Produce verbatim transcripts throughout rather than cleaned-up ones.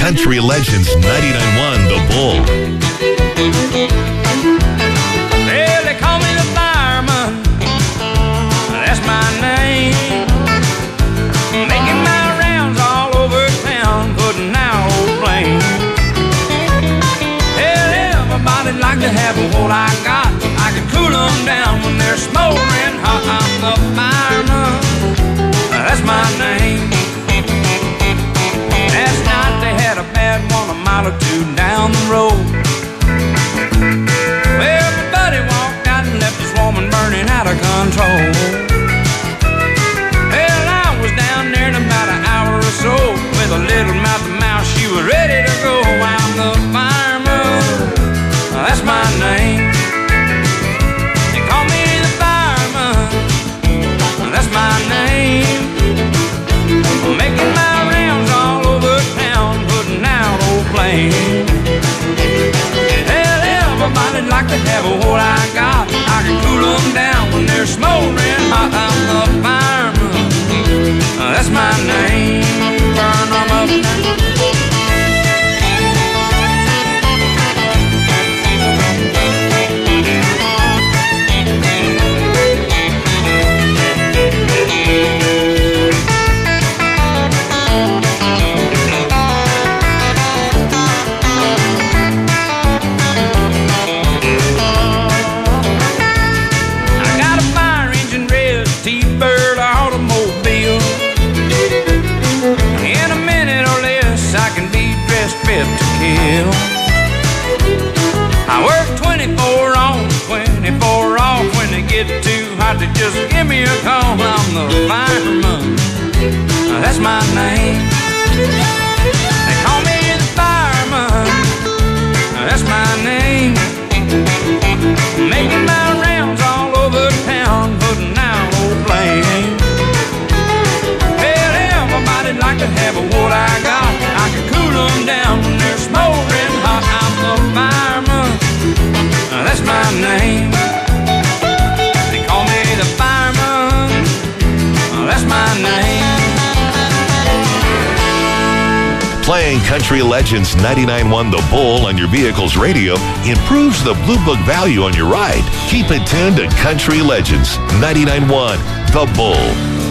Country Legends ninety-nine point one The Bull. Well, they call me the fireman. That's my name. Making my rounds all over town, putting out old flames. Hell, everybody'd like to have what I got. I can cool them down when they're smoldering hot. I'm the fireman. That's my name. Last night they had a bad one a mile or two down the road. Well, my buddy walked out and left his woman burning out of control. Well, I was down there in about an hour or so. With a little mouth to mouth, she was ready to go. I'm the fireman. That's my name. They call me the fireman. That's my name. Making my rounds all over town, putting out old flames. Hell, everybody'd like to have what I got. I can cool them down when they're smoldering hot. I'm the fireman. That's my name. Burn them up now. Fit to kill. I work twenty-four on, twenty-four off. When they get too hot, they just give me a call. I'm the fireman. That's my name. They call me the fireman. That's my name. Making my rounds all over town, putting out old flames. Well, everybody'd like to have what I got. I can cool them down when they're smoldering hot. I'm the fireman. That's my name. They call me the fireman. That's my name. Playing Country Legends ninety-nine point one The Bull on your vehicle's radio improves the Blue Book value on your ride. Keep it tuned to Country Legends ninety-nine point one The Bull.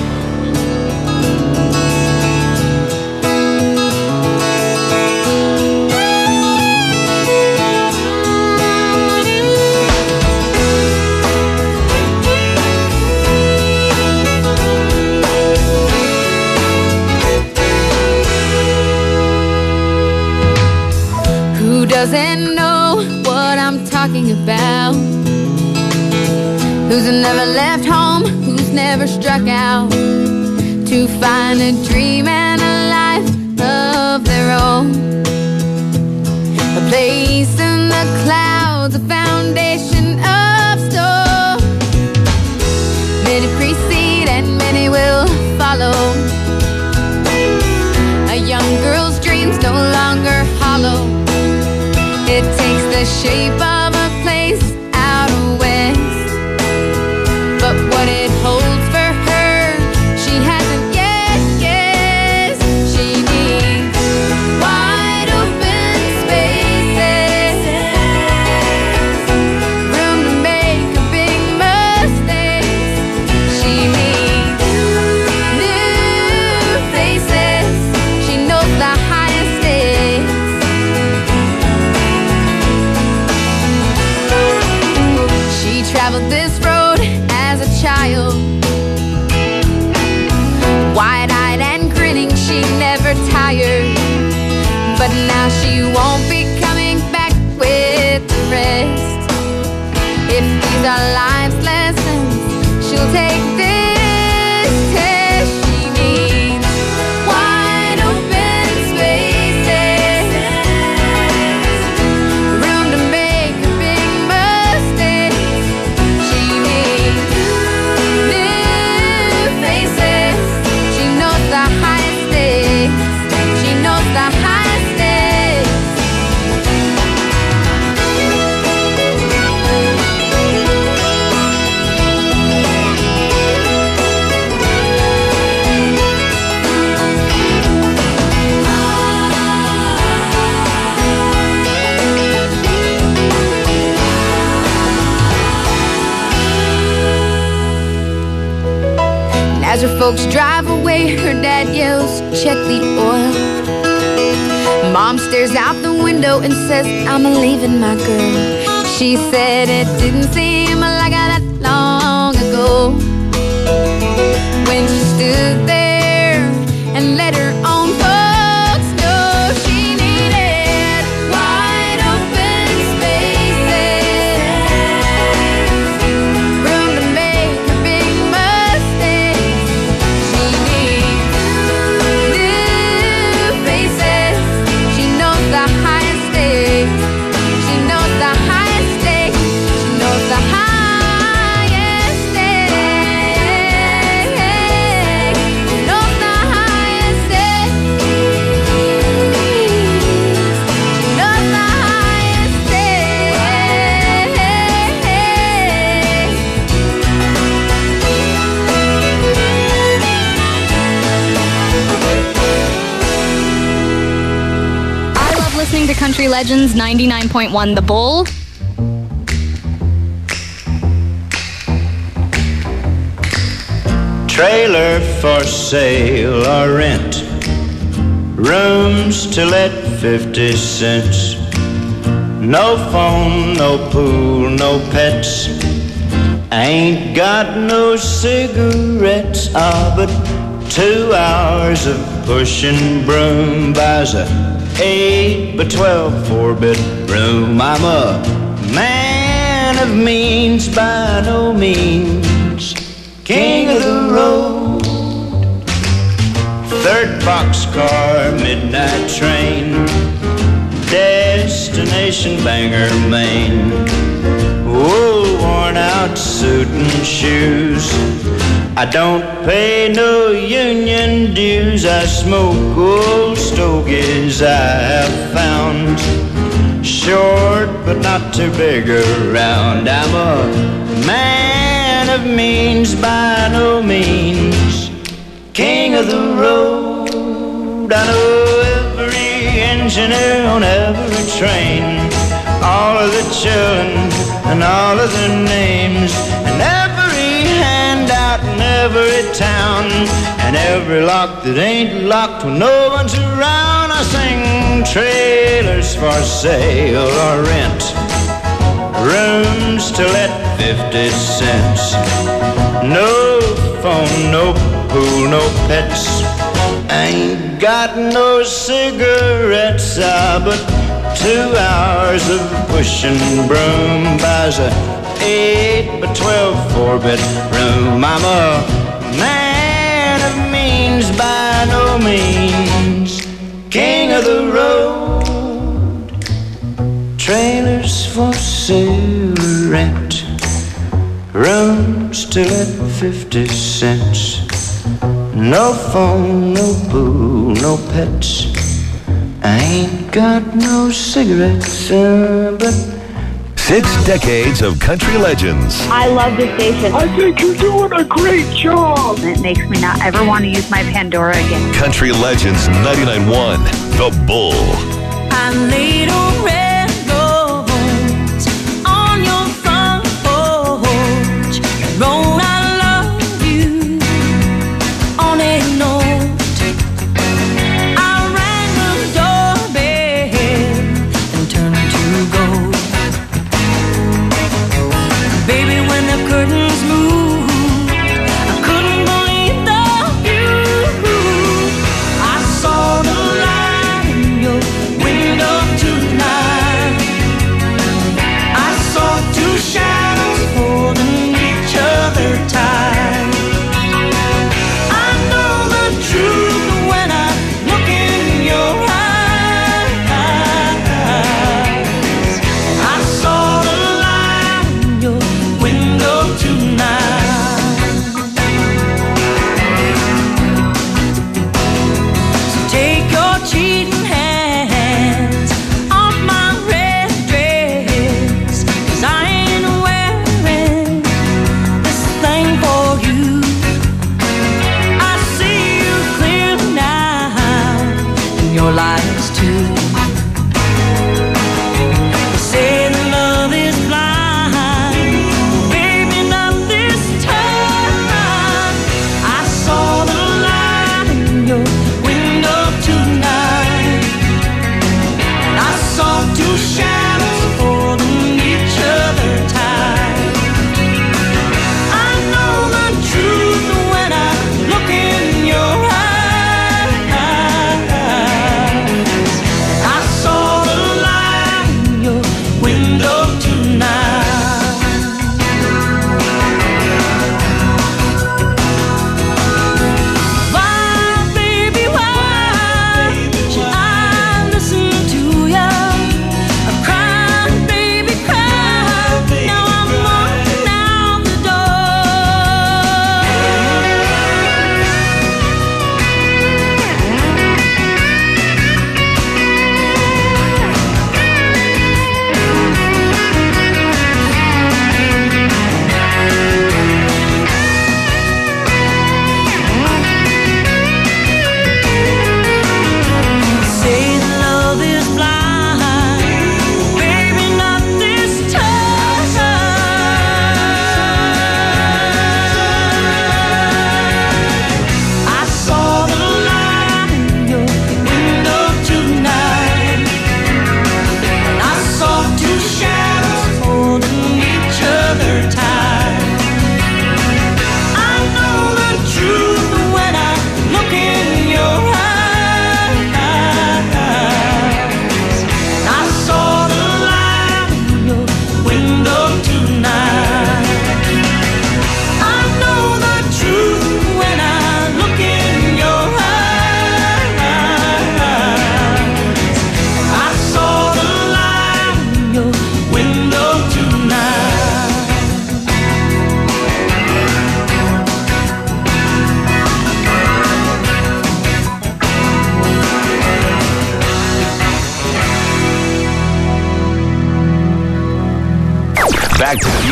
Doesn't know what I'm talking about. Who's never left home, who's never struck out to find a dream and a life of their own. A place in the clouds, a foundation of stone. Many precede and many will follow. A young girl's dreams no longer hollow. It takes the shape of a place out west, but what it holds for her, she hasn't yet guessed. She needs wide open spaces, room to make a big mistake. She needs new faces. She knows the highest stakes. Traveled this road as a child, wide-eyed and grinning, she never tired. But now she won't be coming back with the rest. If these are life's lessons, she'll take this test. She needs wide open spaces, room to make a big mistake. She needs new faces. She knows the highest stakes. She knows the highest stakes. folks drive away, her dad yells, check the oil. Mom stares out the window and says, I'm leaving my girl. She said it didn't seem like that long ago when she stood there and let her own folks know she needed wide open spaces, room to make her big mistakes. She needs new faces. She knows the highest stakes. She knows the highest stakes. She knows the highest listening to Country Legends ninety-nine point one The Bull. Trailer for sale or rent, rooms to let fifty cents. No phone, no pool, no pets. Ain't got no cigarettes. Ah, but two hours of pushing broom buys a eight by twelve four-bit room. I'm a man of means by no means, king of the road. Third boxcar, midnight train, destination Bangor, Maine. Wool worn out suit and shoes. I don't pay no union dues. I smoke old stogies I have found, short but not too big around. I'm a man of means by no means, king of the road. I know every engineer on every train, all of the children and all of their names, and every handout in every town, and every lock that ain't locked when no one's around. I sing trailers for sale or rent, rooms to let fifty cents. No phone, no pool, no pets. Ain't got no cigarettes, ah, but two hours of pushing broom buys a eight by twelve four-bit room. I'm a man of means by no means, king of the road. Trailers for sale or rent, rooms to let fifty cents. No phone, no pool, no pets. I ain't got no cigarettes, uh, but Six decades of country legends. I love this station. I think you're doing a great job. It makes me not ever want to use my Pandora again. Country Legends ninety-nine point one, The Bull. I laid a red rose on your front porch, wrote I love you on a note. I rang the doorbell and turned to gold. Baby, when the curtains moved, I couldn't believe the view. I saw the light in your window tonight. I saw two shadows holding each other tight. I know the truth when I look in your eyes. I saw the light in your window tonight. So take your cheating hands off my red dress, 'cause I ain't wearing this thing for you. I see you clearly now, and your lies too. They say that love is blind, baby, not this time. I saw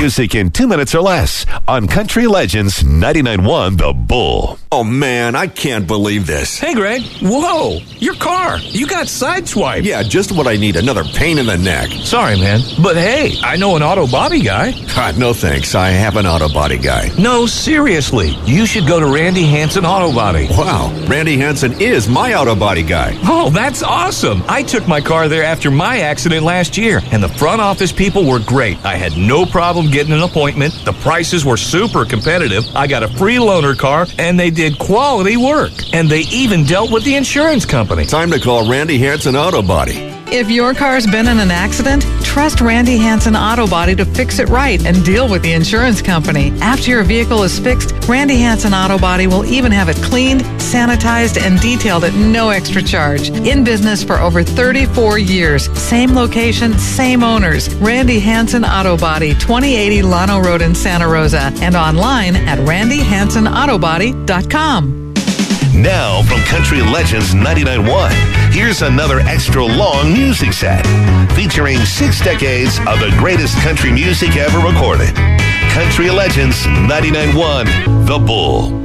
music in two minutes or less on Country Legends ninety-nine point one The Bull. Oh, man, I can't believe this. Hey, Greg. Whoa, your car. You got sideswiped. Yeah, just what I need, another pain in the neck. Sorry, man. But hey, I know an auto body guy. God, no thanks. I have an auto body guy. No, seriously. You should go to Randy Hansen Auto Body. Wow, Randy Hansen is my auto body guy. Oh, that's awesome. I took my car there after my accident last year, and the front office people were great. I had no problem getting an appointment. The prices were super competitive. I got a free loaner car, and they did quality work. And they even dealt with the insurance company. Time to call Randy Hansen Auto Body. If your car's been in an accident, trust Randy Hansen Auto Body to fix it right and deal with the insurance company. After your vehicle is fixed, Randy Hansen Auto Body will even have it cleaned, sanitized, and detailed at no extra charge. In business for over thirty-four years. Same location, same owners. Randy Hansen Auto Body, twenty eighty Llano Road in Santa Rosa, and online at randy hansen auto body dot com. Now from Country Legends ninety-nine point one, here's another extra long music set featuring six decades of the greatest country music ever recorded. Country Legends ninety-nine point one The Bull.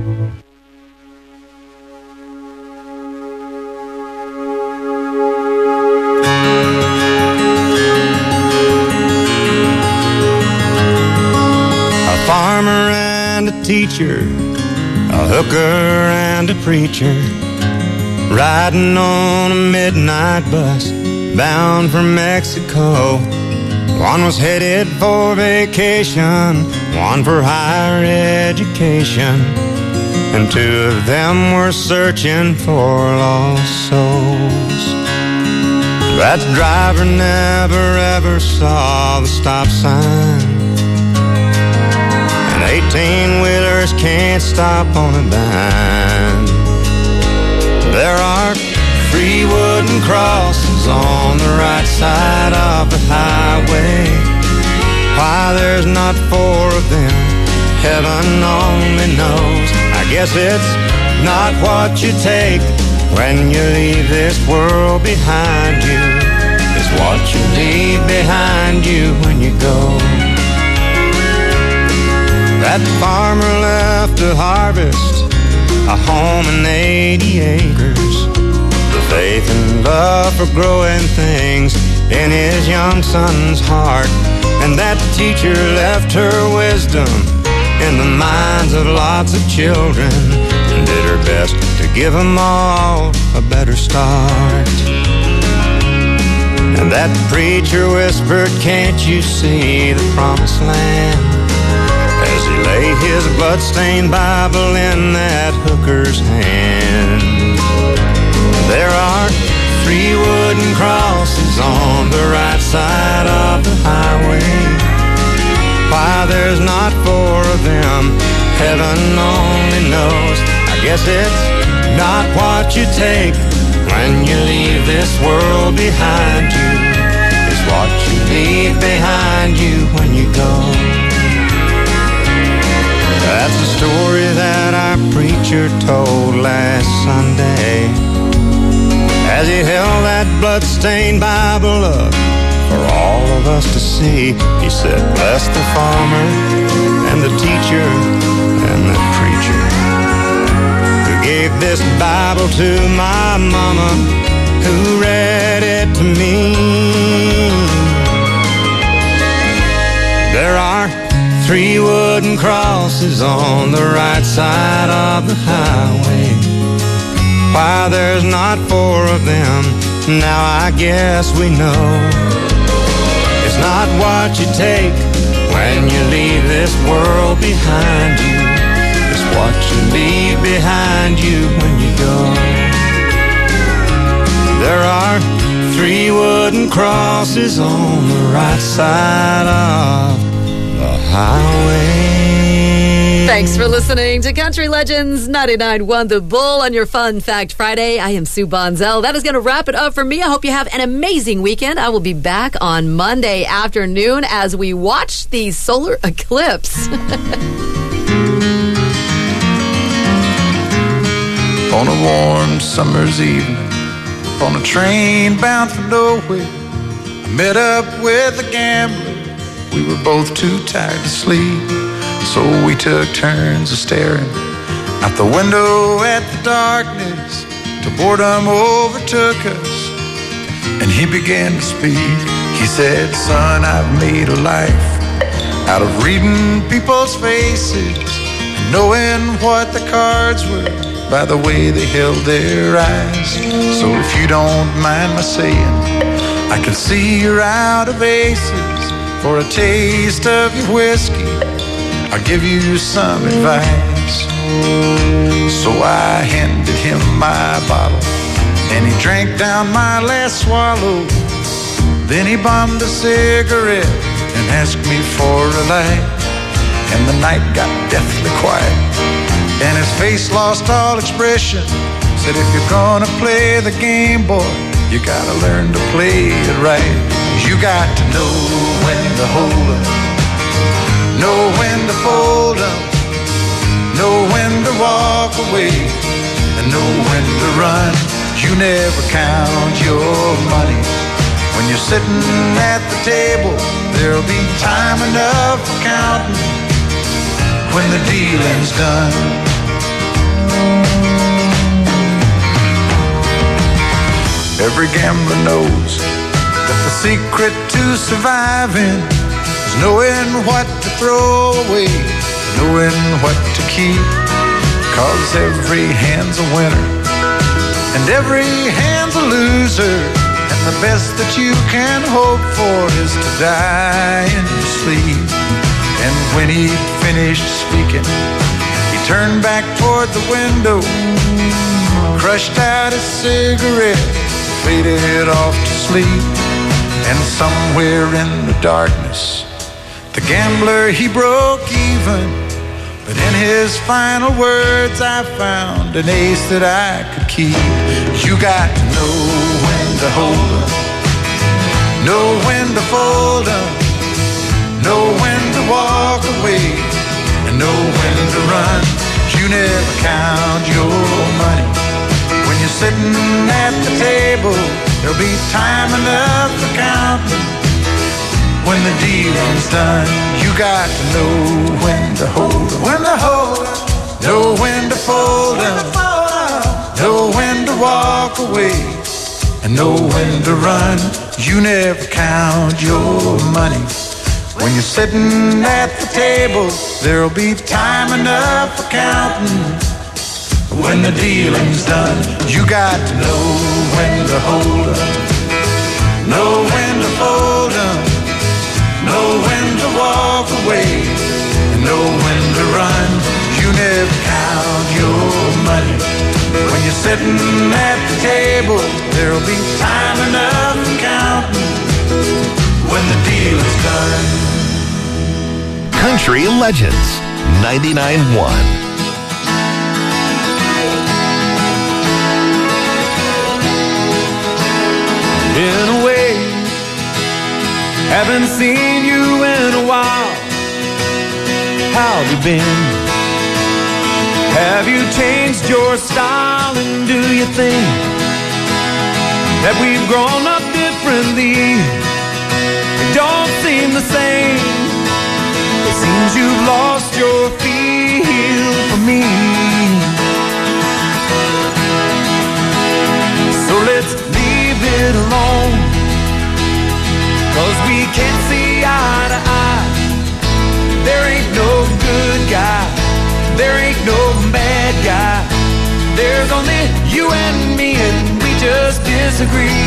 A farmer and a teacher, a hooker and a preacher, riding on a midnight bus bound for Mexico. One was headed for vacation, one for higher education, and two of them were searching for lost souls. That driver never ever saw the stop sign, and eighteen-wheelers can't stop on a dime. There are three wooden crosses on the right side of the highway. Why there's not four of them, heaven only knows. I guess it's not what you take when you leave this world behind you. It's what you leave behind you when you go. That farmer left to harvest a home and eighty acres, the faith and love for growing things in his young son's heart. And that teacher left her wisdom in the minds of lots of children, and did her best to give them all a better start. And that preacher whispered, can't you see the promised land, as he lay his blood-stained Bible in that hooker's hand. There are three wooden crosses on the right side of the highway. Why there's not four of them, heaven only knows. I guess it's not what you take when you leave this world behind you. It's what you leave behind you when you go. That's the story that our preacher told last Sunday, as he held that blood-stained Bible up for all of us to see. He said, bless the farmer and the teacher and the preacher who gave this Bible to my mama, who read it to me. There are three wooden crosses on the right side of the highway. Why there's not four of them, now I guess we know. It's not what you take when you leave this world behind you. It's what you leave behind you when you go. There are three wooden crosses on the right side of the highway. Thanks for listening to Country Legends ninety-nine point one The Bull on your Fun Fact Friday. I am Sue Bonzel. That is going to wrap it up for me. I hope you have an amazing weekend. I will be back on Monday afternoon as we watch the solar eclipse. On a warm summer's evening, on a train bound for nowhere, I met up with a gambler. we were both too tired to sleep. So we took turns of staring out the window at the darkness till boredom overtook us and he began to speak. He said, son, I've made a life out of reading people's faces and knowing what the cards were by the way they held their eyes. So if you don't mind my saying, I can see you're out of aces. For a taste of your whiskey, I'll give you some advice. So I handed him my bottle and he drank down my last swallow. Then he bombed a cigarette and asked me for a light. And the night got deathly quiet and his face lost all expression. Said, if you're gonna play the game, boy, you gotta learn to play it right. You got to know when to hold up, know when to fold up, know when to walk away, and know when to run. You never count your money. When you're sitting at the table, there'll be time enough for counting when the dealing's done. Every gambler knows that the secret to surviving is knowing what to throw away, knowing what to keep. Cause every hand's a winner and every hand's a loser, and the best that you can hope for is to die in your sleep. And when he finished speaking, he turned back toward the window, crushed out his cigarette, faded off to sleep. And somewhere in the darkness, the gambler, he broke even. But in his final words, I found an ace that I could keep. You got to know when to hold up, know when to fold up, know when to walk away, and know when to run. You never count your money. When you're sitting at the table, there'll be time enough for counting when the dealing's done. You got to know when to hold up, when to hold up, know when to fold up, know when to walk away, and know when to run. You never count your money. When you're sitting at the table, there'll be time enough for counting when the dealing's done. You got to know when to hold up, know when to fold up, know when to walk away, and know when to run. You never count your money. When you're sitting at the table, there'll be time enough for counting when the deal is done. Country Legends ninety-nine point one. Been away, haven't seen you in a while. How have you been? Have you changed your style? And do you think that we've grown up differently? It don't seem the same. It seems you've lost your feel for me. So let's leave it alone, 'cause we can't see eye to eye. There ain't no good guy, there ain't no bad guy. There's only you and me, and we just disagree.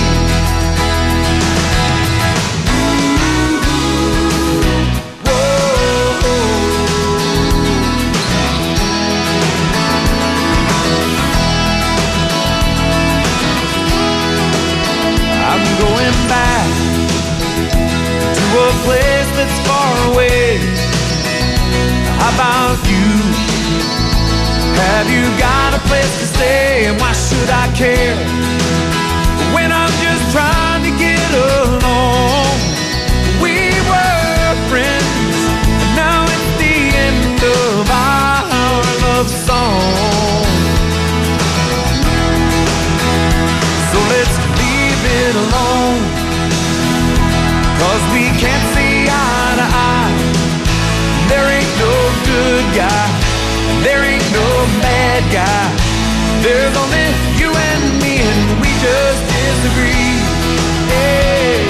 I'm going back to a place that's far away. How about you? Have you got a place to stay? And why should I care when I'm just trying to get along? We were friends, and now it's the end of our love song. So let's leave it alone, 'cause we can't see eye to eye. guy. There's only you and me, and we just disagree. Hey.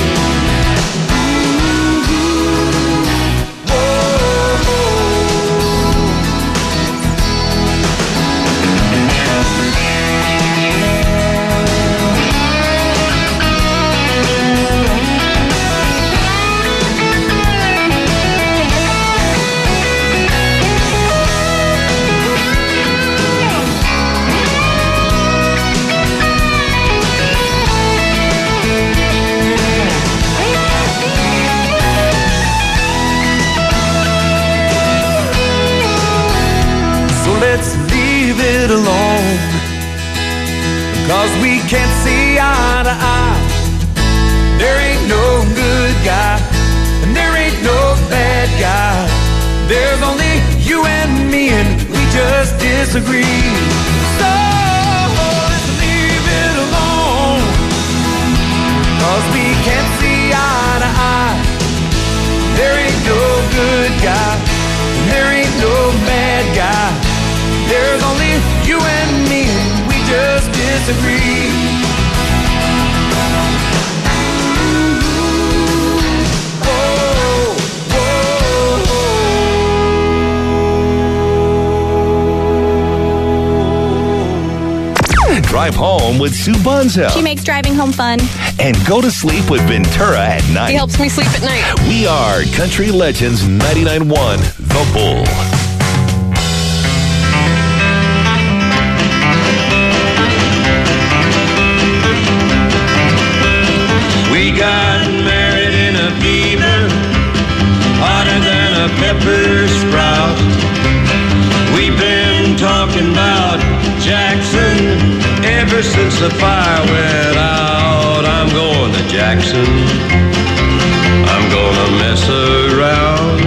Let's leave it alone, 'cause we can't see eye to eye. There ain't no good guy, and there ain't no bad guy. There's only you and me, and we just disagree. So let's leave it alone, 'cause we can't see eye to eye. There ain't no good guy, and there ain't no bad guy. There's only you and me, and we just disagree. Whoa, whoa, whoa. Drive home with Sue Bonzo. She makes driving home fun. And go to sleep with Ventura at night. He helps me sleep at night. We are Country Legends ninety-nine point one, The Bull. We got married in a fever, hotter than a pepper sprout. We've been talking about Jackson ever since the fire went out. I'm going to Jackson, I'm gonna mess around.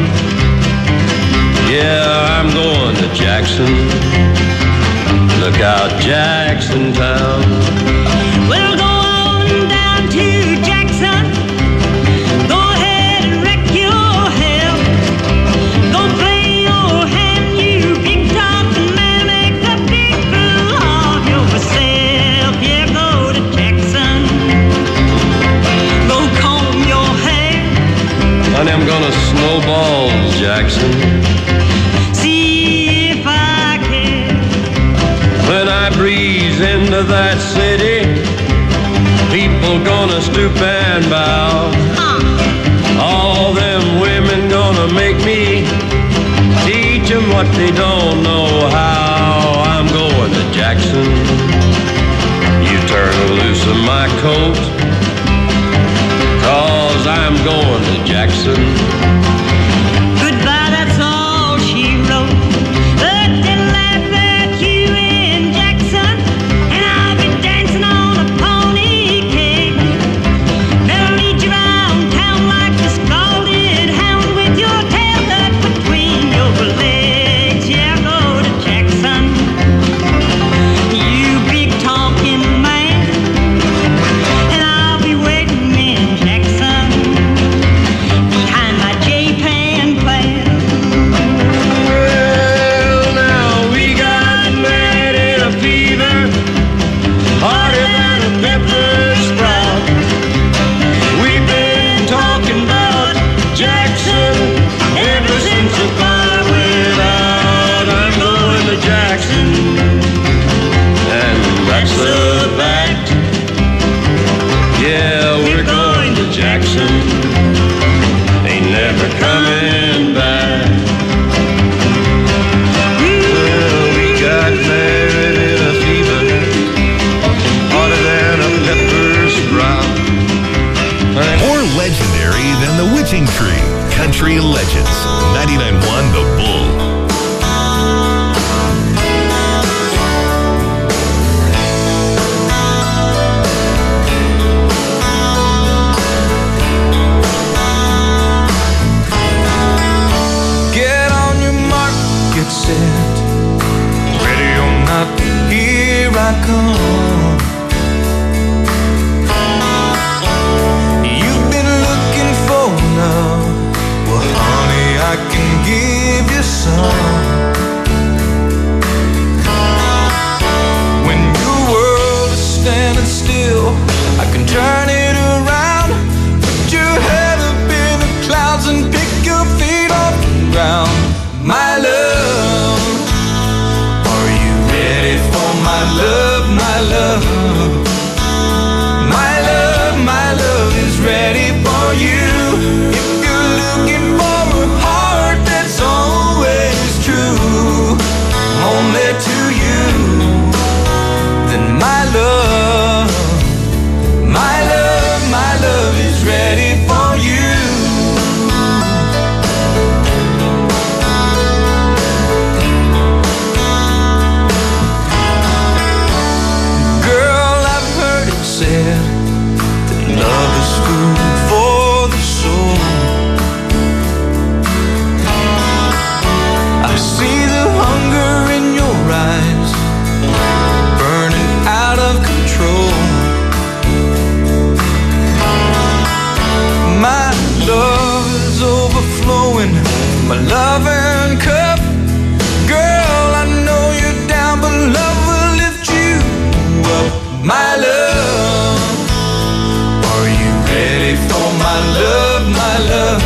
Yeah, I'm going to Jackson, look out Jackson Town. We'll go on down to Jackson. Go ahead and wreck your hell. Go play your hand, you big talking man. Make a big fool of yourself. Yeah, go to Jackson. Go comb your hair. Honey, I'm gonna snowball Jackson. See if I can. When I breeze into that city, people gonna stoop and bow. All them women gonna make me teach them what they don't know how. I'm going to Jackson. You turn loose of my coat, 'cause I'm going to Jackson. Goodbye, that's all she wrote. But they'll laugh at you in Jackson, and I'll be dancing on a pony cake. They'll lead you around town like a scalded hound with your tail tucked between your legs. Yeah, go to Jackson, you big talking man, and I'll be waiting in Jackson behind my J-Pan plan. Well, now we got married in a fever, hotter than a pepper sprout. We've been talking about Jackson ever since the fire went out. I'm going to Jackson, and that's a fact. Yeah, we're going to Jackson, ain't never coming back. Well, we got married in a fever, hotter than a pepper sprout. More legendary than the Witching Tree. Country Legends ninety-nine point one, The Bull. Get on your mark, get set, ready or not, here I come. You've been looking for love, well honey, I can give you some. love, my love, my love is ready for you. Girl, I've heard it said that love is food for the soul. I see the hunger in your eyes, burning out of control. My love is overflowing, my loving cup. Girl, I know you're down, but love will lift you up. My love, are you ready for my love, my love?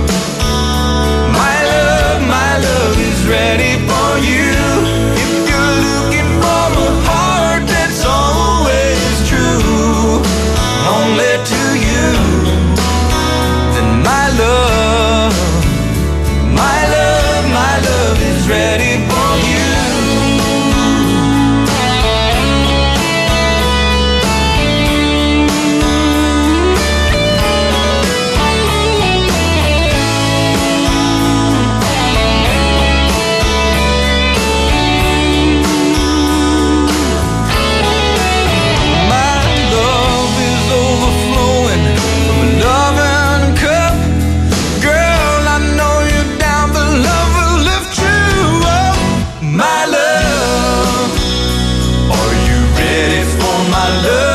My love, my love is ready for you. If you're looking for a heart that's always true, only to you, then my love, my love, my love is ready for you. My love,